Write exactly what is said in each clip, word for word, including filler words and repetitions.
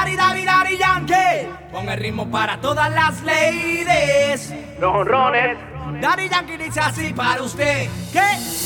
Daddy, daddy, daddy Yankee. Pon el ritmo para todas las ladies. Los honrones. Daddy Yankee dice así para usted. ¿Qué?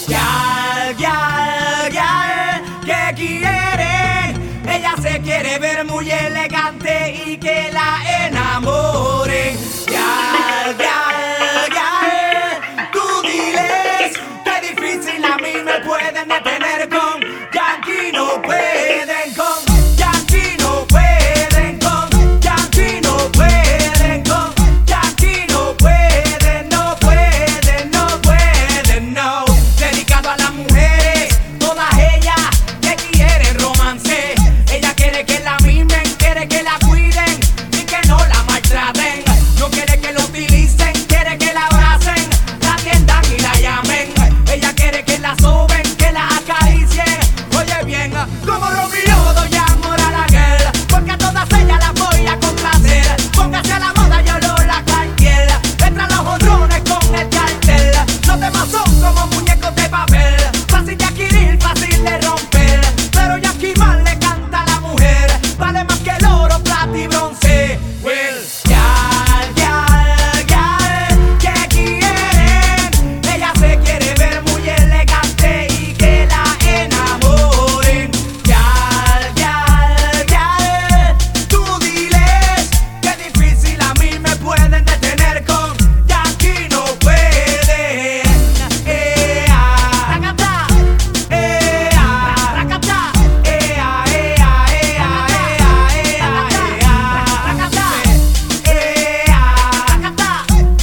Gal, gal, gal, ¿qué quiere? Ella se quiere ver muy elegante y que la enamoren. Gal, gal, gal, tú diles que difícil a mí me pueden detener con Yankee, no pueden con Yankee, no pueden con Yankee, no pueden con Yankee, no pueden, no pueden, no pueden, no. Dedicado a las mujeres, todas ellas que quieren romance. Ella quiere que la mimen, quiere que la cuiden y que no la maltraten. No quiere que lo utilicen, quiere que la abracen, la atiendan y la llamen. Ella quiere que la soben, que la acaricien. Oye bien, como Romeo doy amor a la girl, porque a todas ellas las voy a complacer. Póngase a la moda y olor a cualquier. Entran los honrones con el cartel. Los demás son como muñecos de papel, fácil de adquirir, fácil de romper. Pero Yankee Man le canta a la mujer, vale más que el oro, plata y bronce. Well, gal, gal, gal, ¿qué quieren? Ella se quiere ver muy elegante y que la enamoren. Gal, gal, gal, tú diles que difícil a mí me pueden detener con Yankee, no pueden. Eh, ah, racata, eh, ah, racata, eh, ah, eh, ah, eh, ah, eh, ah, eh, ah, eh, ah, racata, eh, ah, racata,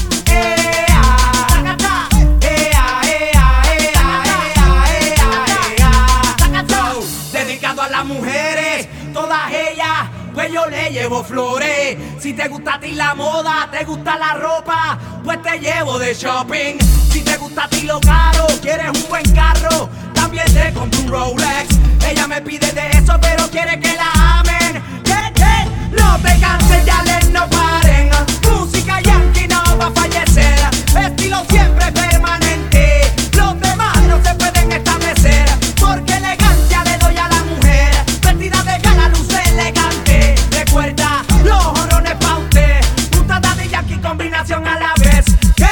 eh, ah, racata, eh, ah, eh, ah, eh, ah, eh, ah, eh, ah, racata. Dedicado a las mujeres, todas ellas, pues yo le llevo flores. Si te gusta a ti la moda, te gusta la ropa, pues te llevo de shopping. Si te gusta a ti lo caro, quieres un buen carro, también te compro un Rolex. Ella me pide de eso, pero quiere que la amen. ¿Qué, qué? No te canses, ya les no paren. Música Yankee no va a fallecer. Estilo siempre permanente. Los demás no se pueden establecer, porque elegancia le doy a la mujer. Vestida de gala, luce elegante. Recuerda, los honrones pa' usted. Puta Daddy Yankee, combinación a la vez. ¿Qué?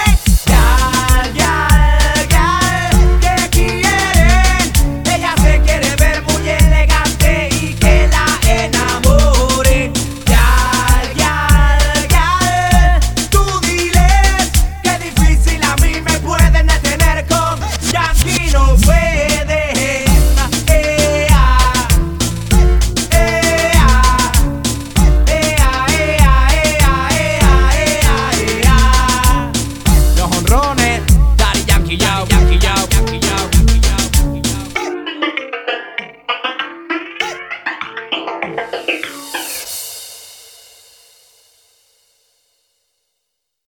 Gal, gal, gal, ¿qué quieren? Ella se quiere ver muy elegante y que la enamoren. Gal, gal, gal, tú diles que difícil a mí me pueden detener con Yankee, no pueden. Eh, ah, eh, ah, eh, ah, eh, ah, eh, ah, eh, ah, eh, ah, eh, ah. Los honrones, Daddy Yankee, yao, Yankee, yao, Yankee, yao, Yankee, yao, Yankee, yao.